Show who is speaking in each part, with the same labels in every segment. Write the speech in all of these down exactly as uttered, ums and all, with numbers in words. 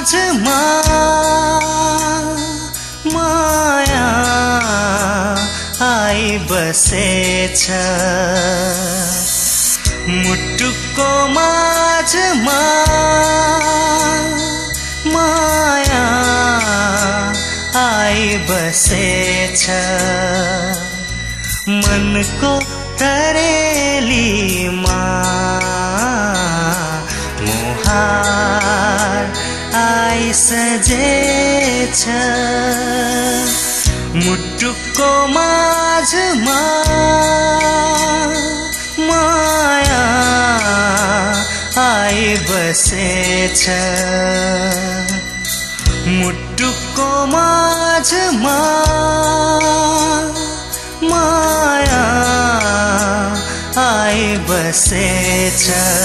Speaker 1: माझमा माया आई बसेछ मुटुको माझमा माया आई बसेछ मनको तरेलीमा मुहार आई सजेछ मुटुको माझमा माया आई बसेछ मुटुको माझमा माया आई बसेछ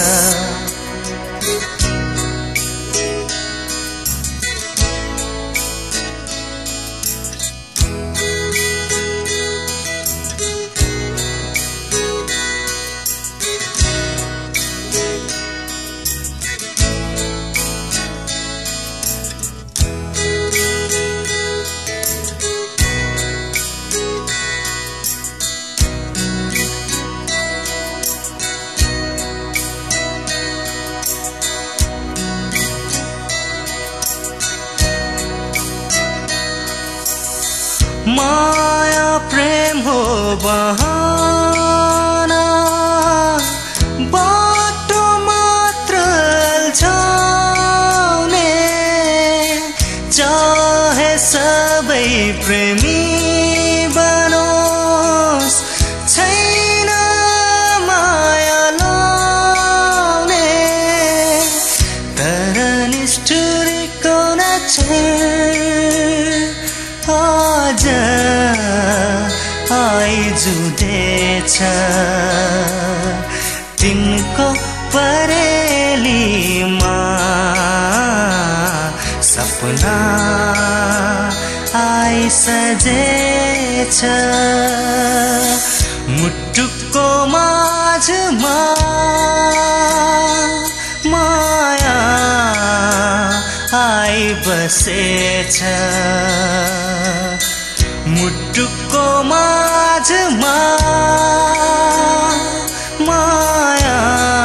Speaker 1: माया प्रेम हो बहाना बाटो मात्र अल्झाउने चाहे सबै प्रेमी बनोस् छैन माया लाउने तर निष्ठुरीको आज आई जुदेछ तिनको परेलीमा सपना आई सजेछ मुटुको माझमा माया आई बसेछ मुटुको माझमा माया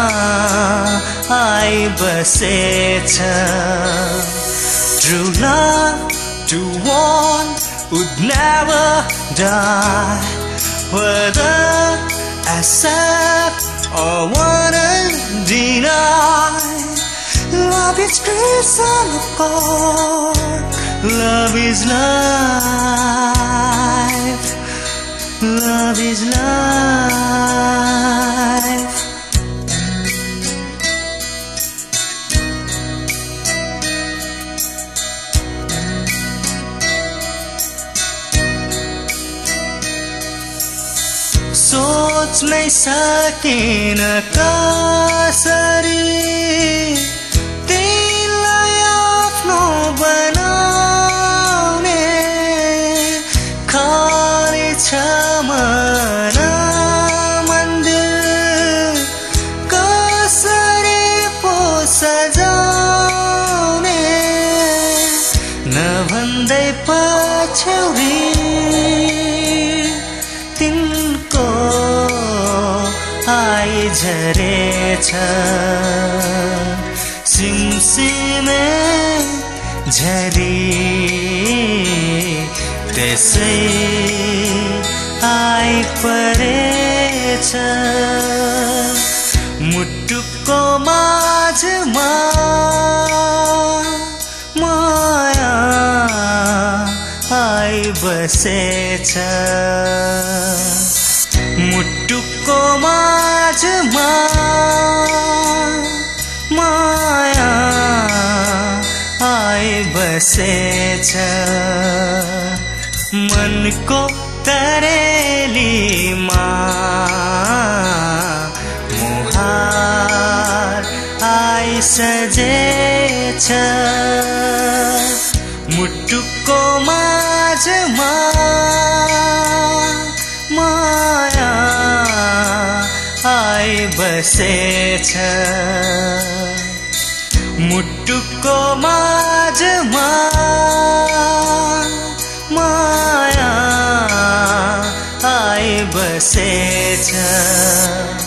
Speaker 1: आई बसेछ True love to one would never die whether accept or wanna deny love is grace and God love is life love is life सोच नै सकिन कसरी तिमीलाई आफ्नो बनाउने खाली छ मन मन्दिर कसरी पो सजाउने नभन्दै पछ्यौरी आई झरेछ सिमसिमे झरी त्यसै आई परेछ मुटुको माझमा माया आई बसेछ मुटुको माझमा माया आई बसेछ मनको तरेलीमा मुहार आई सजेछ मुटुको माझमा माया आई बसेछ मुटुको माझमा माझमा माया आइ बसेछ।